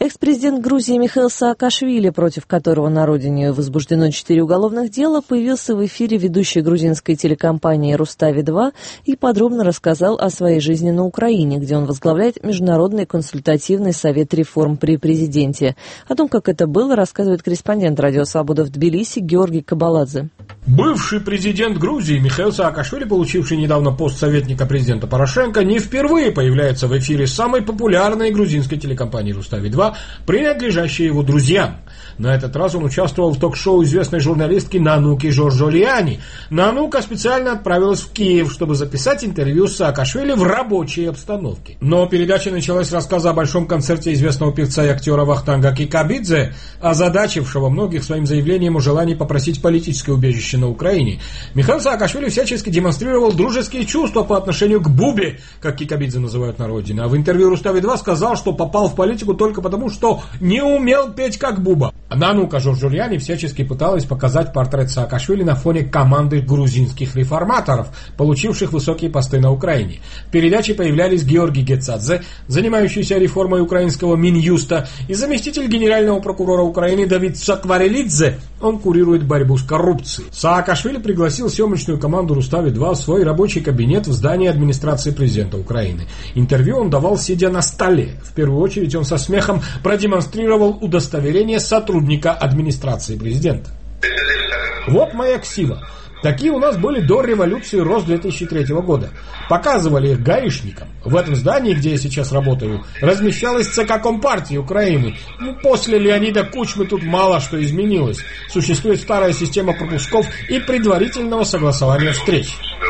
Экс-президент Грузии Михаил Саакашвили, против которого на родине возбуждено 4 уголовных дела, появился в эфире ведущей грузинской телекомпании «Рустави-2» и подробно рассказал о своей жизни на Украине, где он возглавляет Международный консультативный совет реформ при президенте. О том, как это было, рассказывает корреспондент «Радио Свобода» в Тбилиси Георгий Кабаладзе. Бывший президент Грузии Михаил Саакашвили, получивший недавно пост советника президента Порошенко, не впервые появляется в эфире самой популярной грузинской телекомпании «Рустави-2», принадлежащей его друзьям. На этот раз он участвовал в ток-шоу известной журналистки Нануки Джорджолиани. Нанука специально отправилась в Киев, чтобы записать интервью с Саакашвили в рабочей обстановке. Но передача началась с рассказа о большом концерте известного певца и актера Вахтанга Кикабидзе, озадачившего многих своим заявлением о желании попросить политическое убежище на Украине. Михаил Саакашвили всячески демонстрировал дружеские чувства по отношению к Бубе, как Кикабидзе называют на родине, а в интервью Рустави-2 сказал, что попал в политику только потому, что не умел петь как Буба. Нанука Джорджолиани всячески пыталась показать портрет Саакашвили на фоне команды грузинских реформаторов, получивших высокие посты на Украине. В передаче появлялись Георгий Гецадзе, занимающийся реформой украинского Минюста, и заместитель генерального прокурора Украины Давид Сакварелидзе. Он курирует борьбу с коррупцией. Саакашвили пригласил съемочную команду Рустави-2 в свой рабочий кабинет в здании администрации президента Украины. Интервью он давал, сидя на столе. В первую очередь он со смехом продемонстрировал удостоверение сотрудника администрации президента. Вот моя ксива. Такие у нас были до революции РОС 2003 года. Показывали их гаишникам. В этом здании, где я сейчас работаю, размещалась ЦК Компартии Украины. После Леонида Кучмы тут мало что изменилось. Существует старая система пропусков и предварительного согласования встреч.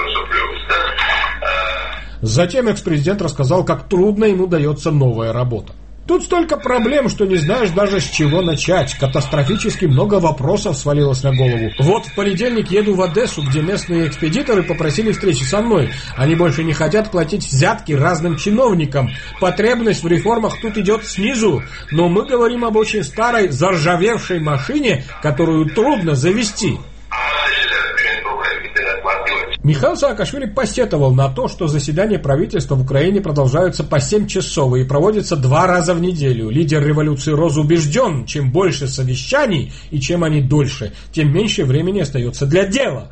Затем экс-президент рассказал, как трудно ему дается новая работа. Тут столько проблем, что не знаешь даже с чего начать. Катастрофически много вопросов свалилось на голову. Вот в понедельник еду в Одессу, где местные экспедиторы попросили встречи со мной. Они больше не хотят платить взятки разным чиновникам. Потребность в реформах тут идет снизу. Но мы говорим об очень старой, заржавевшей машине, которую трудно завести. Михаил Саакашвили посетовал на то, что заседания правительства в Украине продолжаются по 7 часов и проводятся 2 раза в неделю. Лидер революции РОС убежден, чем больше совещаний и чем они дольше, тем меньше времени остается для дела.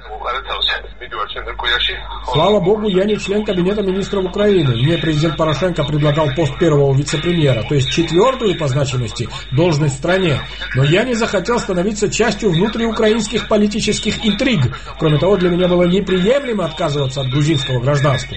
Слава богу, я не член Кабинета министров Украины. Мне президент Порошенко предлагал пост первого вице-премьера, то есть 4-ю по значимости должность в стране. Но я не захотел становиться частью внутриукраинских политических интриг. Кроме того, для меня было неприемлемо отказываться от грузинского гражданства.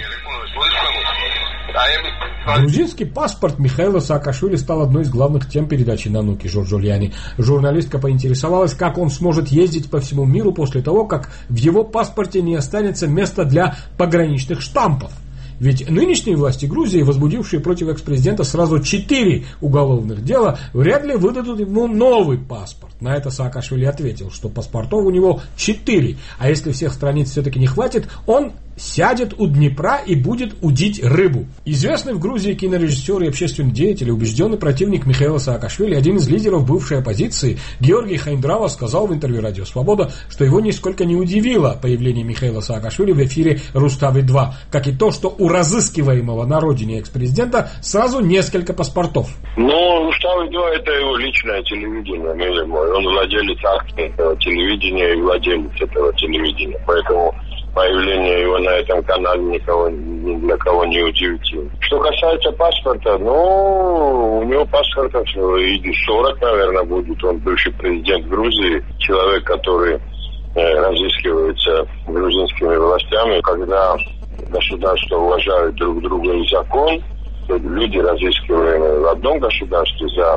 Грузинский паспорт Михаила Саакашвили стал одной из главных тем передачи Нануки Джорджолиани. Журналистка поинтересовалась, как он сможет ездить по всему миру после того, как в его паспорте не останется места для пограничных штампов. Ведь нынешние власти Грузии, возбудившие против экс-президента сразу 4 уголовных дела, вряд ли выдадут ему новый паспорт. На это Саакашвили ответил, что паспортов у него 4, а если всех страниц все-таки не хватит, он сядет у Днепра и будет удить рыбу. Известный в Грузии кинорежиссер и общественный деятель, убежденный противник Михаила Саакашвили, один из лидеров бывшей оппозиции, Георгий Хайндрава, сказал в интервью «Радио Свобода», что его нисколько не удивило появление Михаила Саакашвили в эфире Рустави-2, как и то, что у разыскиваемого на родине экс-президента сразу несколько паспортов. Ну, Рустави-2 это его личное телевидение, милый мой. Он владелец акций этого телевидения и владелец этого телевидения, поэтому появление его на этом канале ни для кого не удивительно. Что касается паспорта, ну, у него паспортов 40, наверное, будет. Он бывший президент Грузии, человек, который разыскивается грузинскими властями. Когда государства уважают друг друга и закон, то люди, разыскиваемые в одном государстве за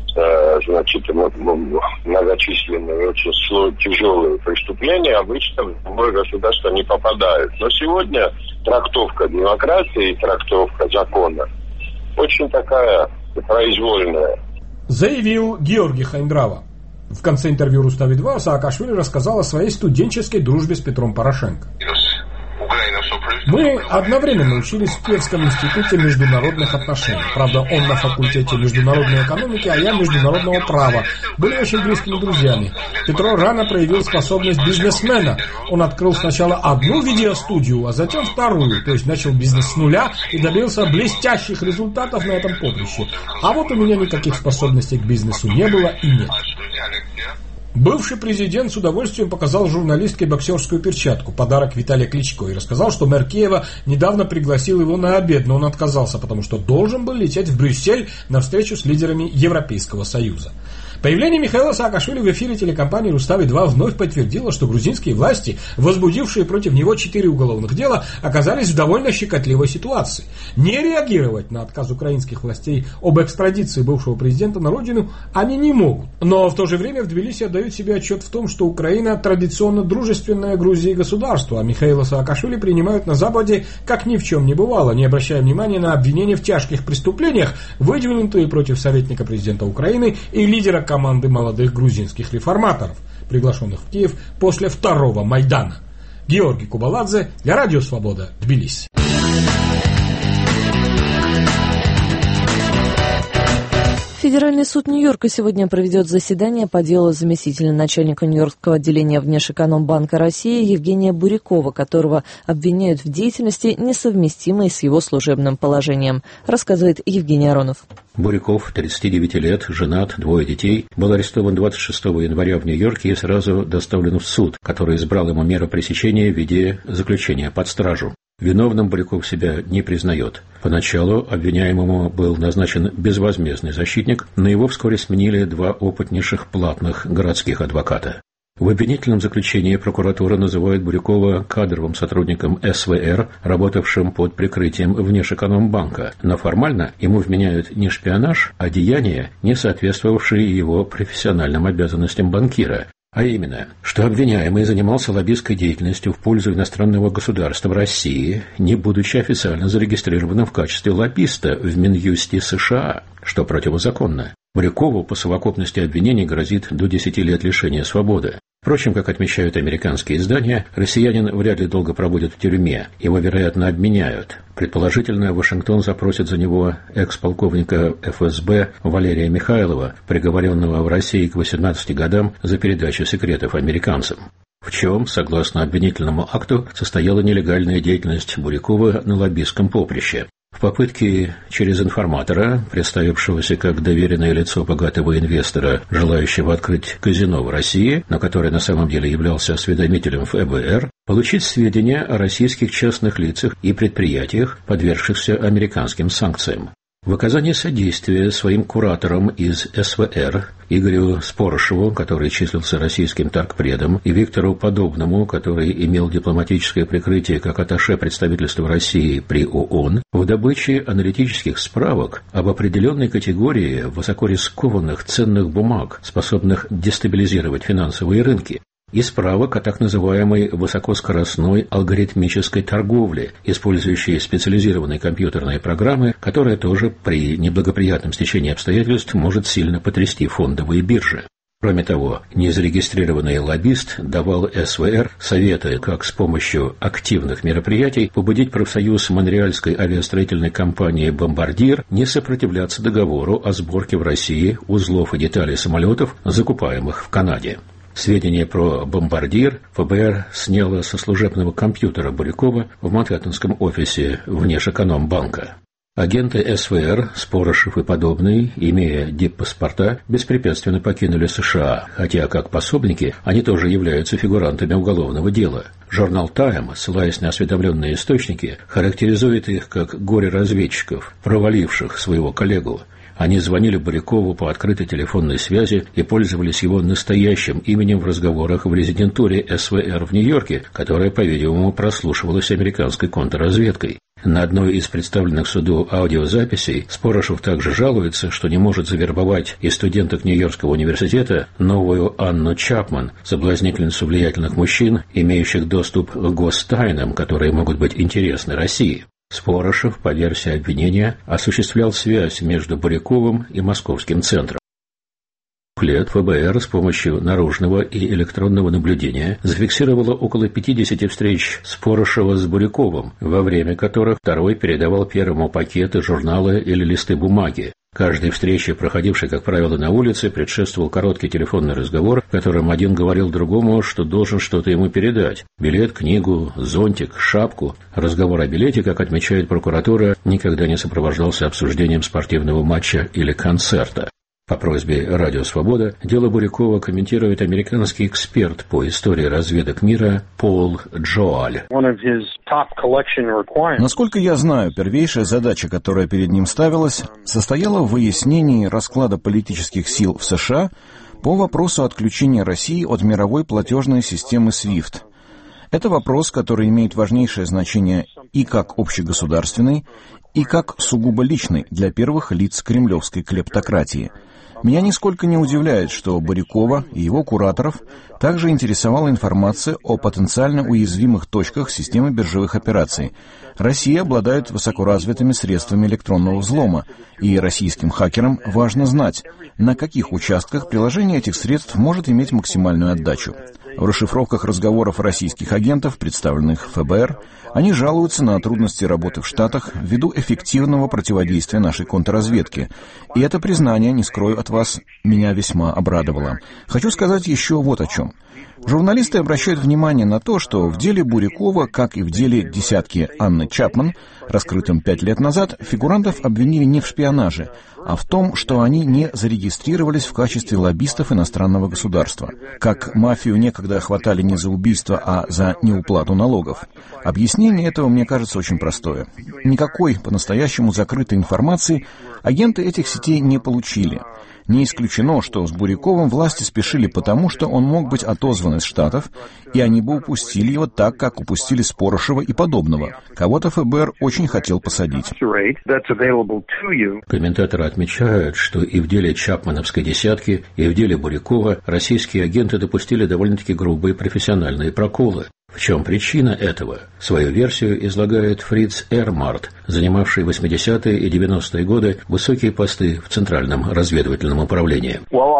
многочисленные, очень тяжелые преступления, обычно в другое государство не попадают. Но сегодня трактовка демократии и трактовка закона очень такая произвольная. Заявил Георгий Хайндрава. В конце интервью Рустави-2 Саакашвили рассказал о своей студенческой дружбе с Петром Порошенко. Украина Мы одновременно учились в Киевском институте международных отношений. Правда, он на факультете международной экономики, а я международного права. Были очень близкими друзьями. Петро рано проявил способность бизнесмена. Он открыл сначала одну видеостудию, а затем вторую. То есть начал бизнес с нуля и добился блестящих результатов на этом поприще. А вот у меня никаких способностей к бизнесу не было и нет. Бывший президент с удовольствием показал журналистке боксерскую перчатку, подарок Виталия Кличко, и рассказал, что мэр Киева недавно пригласил его на обед, но он отказался, потому что должен был лететь в Брюссель на встречу с лидерами Европейского Союза. Появление Михаила Саакашвили в эфире телекомпании «Рустави-2» вновь подтвердило, что грузинские власти, возбудившие против него 4 уголовных дела, оказались в довольно щекотливой ситуации. Не реагировать на отказ украинских властей об экстрадиции бывшего президента на родину они не могут. Но в то же время в Тбилиси отдают себе отчет в том, что Украина традиционно дружественное Грузии государство, а Михаила Саакашвили принимают на Западе как ни в чем не бывало, не обращая внимания на обвинения в тяжких преступлениях, выдвинутые против советника президента Украины и лидера команды молодых грузинских реформаторов, приглашенных в Киев после второго Майдана. Георгий Кубаладзе для Радио Свобода, Тбилиси. Федеральный суд Нью-Йорка сегодня проведет заседание по делу заместителя начальника Нью-Йоркского отделения Внешэкономбанка России Евгения Бурякова, которого обвиняют в деятельности, несовместимой с его служебным положением, рассказывает Евгений Аронов. Буряков, 39 лет, женат, 2 детей, был арестован 26 января в Нью-Йорке и сразу доставлен в суд, который избрал ему меру пресечения в виде заключения под стражу. Виновным Буряков себя не признает. Поначалу обвиняемому был назначен безвозмездный защитник, но его вскоре сменили 2 опытнейших платных городских адвоката. В обвинительном заключении прокуратура называет Бурякова кадровым сотрудником СВР, работавшим под прикрытием Внешэкономбанка, но формально ему вменяют не шпионаж, а деяния, не соответствовавшие его профессиональным обязанностям банкира. А именно, что обвиняемый занимался лоббистской деятельностью в пользу иностранного государства в России, не будучи официально зарегистрированным в качестве лоббиста в Минюсте США, что противозаконно. Бурякову по совокупности обвинений грозит до 10 лет лишения свободы. Впрочем, как отмечают американские издания, россиянин вряд ли долго проводит в тюрьме, его, вероятно, обменяют. Предположительно, Вашингтон запросит за него экс-полковника ФСБ Валерия Михайлова, приговоренного в России к 18 годам за передачу секретов американцам. В чем, согласно обвинительному акту, состояла нелегальная деятельность Бурякова на лоббистском поприще. В попытке через информатора, представившегося как доверенное лицо богатого инвестора, желающего открыть казино в России, но который на самом деле являлся осведомителем ФБР, получить сведения о российских частных лицах и предприятиях, подвергшихся американским санкциям. В оказании содействия своим кураторам из СВР Игорю Спорошеву, который числился российским торгпредом, и Виктору Подобному, который имел дипломатическое прикрытие как атташе представительства России при ООН, в добыче аналитических справок об определенной категории высокорискованных ценных бумаг, способных дестабилизировать финансовые рынки, и справок о так называемой высокоскоростной алгоритмической торговле, использующей специализированные компьютерные программы, которая тоже при неблагоприятном стечении обстоятельств может сильно потрясти фондовые биржи. Кроме того, незарегистрированный лоббист давал СВР советы, как с помощью активных мероприятий побудить профсоюз монреальской авиастроительной компании «Бомбардир» не сопротивляться договору о сборке в России узлов и деталей самолетов, закупаемых в Канаде. Сведения про «Бомбардир» ФБР сняло со служебного компьютера Бурякова в манхэттенском офисе Внешэкономбанка. Агенты СВР, Спорошев и Подобный, имея диппаспорта, беспрепятственно покинули США, хотя как пособники они тоже являются фигурантами уголовного дела. Журнал «Тайм», ссылаясь на осведомленные источники, характеризует их как горе-разведчиков, проваливших своего коллегу. Они звонили Бурякову по открытой телефонной связи и пользовались его настоящим именем в разговорах в резидентуре СВР в Нью-Йорке, которая, по-видимому, прослушивалась американской контрразведкой. На одной из представленных суду аудиозаписей Спорошев также жалуется, что не может завербовать из студенток Нью-Йоркского университета новую Анну Чапман, соблазнительницу влиятельных мужчин, имеющих доступ к гостайнам, которые могут быть интересны России. Спорошев, по версии обвинения, осуществлял связь между Буряковым и московским центром. лет ФБР с помощью наружного и электронного наблюдения зафиксировало около 50 встреч Спорошева с Буряковым, во время которых второй передавал первому пакеты, журналы или листы бумаги. Каждой встрече, проходившей, как правило, на улице, предшествовал короткий телефонный разговор, в котором один говорил другому, что должен что-то ему передать. Билет, книгу, зонтик, шапку. Разговор о билете, как отмечает прокуратура, никогда не сопровождался обсуждением спортивного матча или концерта. По просьбе «Радио Свобода» дело Бурякова комментирует американский эксперт по истории разведок мира Пол Джоаль. Насколько я знаю, первейшая задача, которая перед ним ставилась, состояла в выяснении расклада политических сил в США по вопросу отключения России от мировой платежной системы SWIFT. Это вопрос, который имеет важнейшее значение и как общегосударственный, и как сугубо личный для первых лиц кремлевской клептократии. Меня нисколько не удивляет, что Бурякова и его кураторов также интересовала информация о потенциально уязвимых точках системы биржевых операций. Россия обладает высокоразвитыми средствами электронного взлома, и российским хакерам важно знать, на каких участках приложение этих средств может иметь максимальную отдачу. В расшифровках разговоров российских агентов, представленных ФБР, они жалуются на трудности работы в Штатах ввиду эффективного противодействия нашей контрразведке. И это признание, не скрою от вас, меня весьма обрадовало. Хочу сказать еще вот о чем. Журналисты обращают внимание на то, что в деле Бурякова, как и в деле «Десятки» Анны Чапман, раскрытом 5 лет назад, фигурантов обвинили не в шпионаже, а в том, что они не зарегистрировались в качестве лоббистов иностранного государства. Как мафию некогда хватали не за убийство, а за неуплату налогов. Объяснение этого, мне кажется, очень простое. Никакой по-настоящему закрытой информации агенты этих сетей не получили. Не исключено, что с Буряковым власти спешили потому, что он мог быть отозван из Штатов, и они бы упустили его так, как упустили Спорошева и подобного. Кого-то ФБР очень хотел посадить. Комментаторы отмечают, что и в деле Чапмановской «Десятки», и в деле Бурякова российские агенты допустили довольно-таки грубые профессиональные проколы. В чем причина этого? Свою версию излагает Фриц Эрмарт, занимавший 80-е и 90-е годы высокие посты в Центральном разведывательном управлении.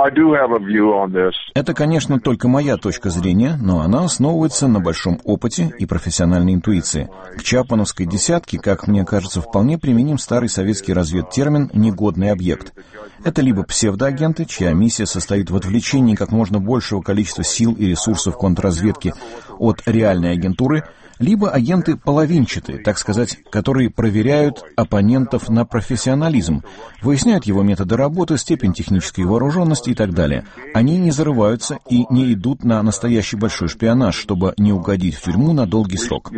Это, конечно, только моя точка зрения, но она основывается на большом опыте и профессиональной интуиции. К Чапмановской «Десятке», как мне кажется, вполне применим старый советский разведтермин «негодный объект». Это либо псевдоагенты, чья миссия состоит в отвлечении как можно большего количества сил и ресурсов контрразведки от реальной агентуры, либо агенты половинчатые, так сказать, которые проверяют оппонентов на профессионализм, выясняют его методы работы, степень технической вооруженности и так далее. Они не зарываются и не идут на настоящий большой шпионаж, чтобы не угодить в тюрьму на долгий срок.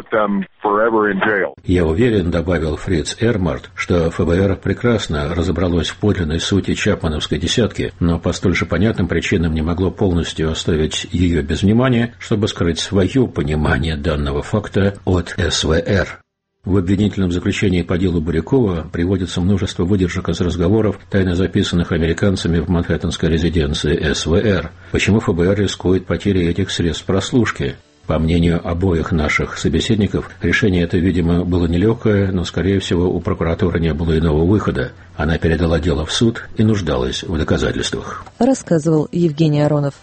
Я уверен, добавил Фриц Эрмарт, что ФБР прекрасно разобралось в подлинной сути Чапмановской «Десятки», но по столь же понятным причинам не могло полностью оставить ее без внимания, чтобы скрыть свое понимание данного факта от СВР. В обвинительном заключении по делу Бурякова приводится множество выдержек из разговоров, тайно записанных американцами в манхэттенской резиденции СВР. Почему ФБР рискует потерей этих средств прослушки? По мнению обоих наших собеседников, решение это, видимо, было нелегкое, но, скорее всего, у прокуратуры не было иного выхода. Она передала дело в суд и нуждалась в доказательствах. Рассказывал Евгений Аронов.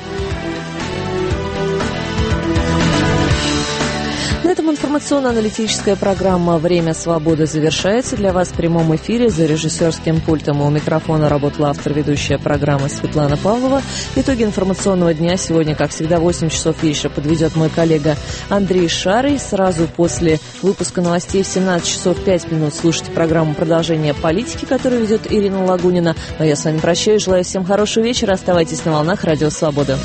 На этом информационно-аналитическая программа «Время свободы» завершается. Для вас в прямом эфире за режиссерским пультом у микрофона работала автор-ведущая программы Светлана Павлова. Итоги информационного дня сегодня, как всегда, в 8 часов вечера подведет мой коллега Андрей Шарый. Сразу после выпуска новостей в 17 часов 5 минут слушайте программу «Продолжение политики», которую ведет Ирина Лагунина. А я с вами прощаюсь, желаю всем хорошего вечера. Оставайтесь на волнах Радио Свобода.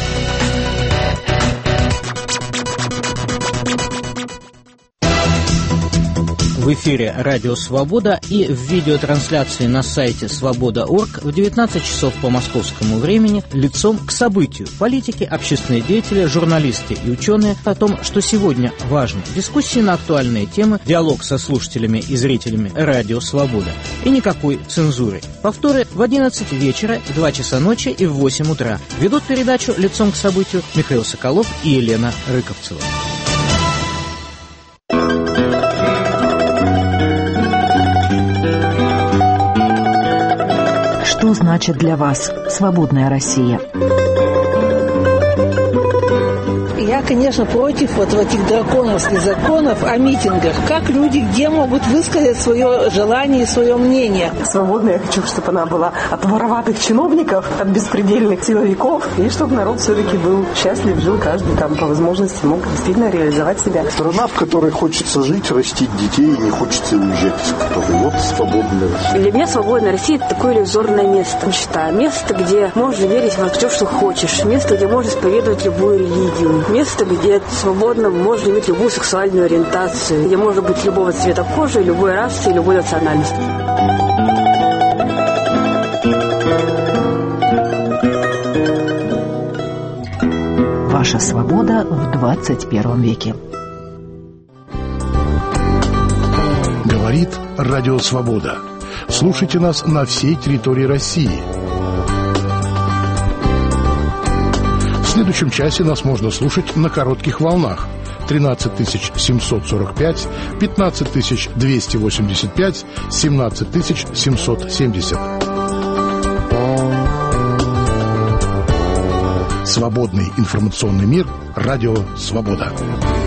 В эфире «Радио Свобода» и в видеотрансляции на сайте свобода.орг в 19 часов по московскому времени лицом к событию. Политики, общественные деятели, журналисты и ученые о том, что сегодня важно. Дискуссии на актуальные темы, диалог со слушателями и зрителями «Радио Свобода». И никакой цензуры. Повторы в 11 вечера, в 2 часа ночи и в 8 утра. Ведут передачу лицом к событию Михаил Соколов и Елена Рыковцева. Что значит значит для вас «Свободная Россия». Я, конечно, против вот этих драконовских законов о митингах. Как люди где могут высказать свое желание и свое мнение? Свободная я хочу, чтобы она была от вороватых чиновников, от беспредельных силовиков, и чтобы народ все-таки был счастлив, жил каждый там по возможности, мог действительно реализовать себя. Страна, в которой хочется жить, растить детей, и не хочется уезжать из которой. Вот свободная Россия. Для меня свободная Россия – это такое иллюзорное место, мечта. Место, где можно верить во все, что хочешь. Место, где можно исповедовать любую религию. Место, где свободно можно иметь любую сексуальную ориентацию, где можно быть любого цвета кожи, любой расы и любой национальности. Ваша свобода в 21 веке. Говорит Радио Свобода. Слушайте нас на всей территории России. В следующем часе нас можно слушать на коротких волнах 13 745, 15 285, 17 770. Свободный информационный мир. Радио Свобода.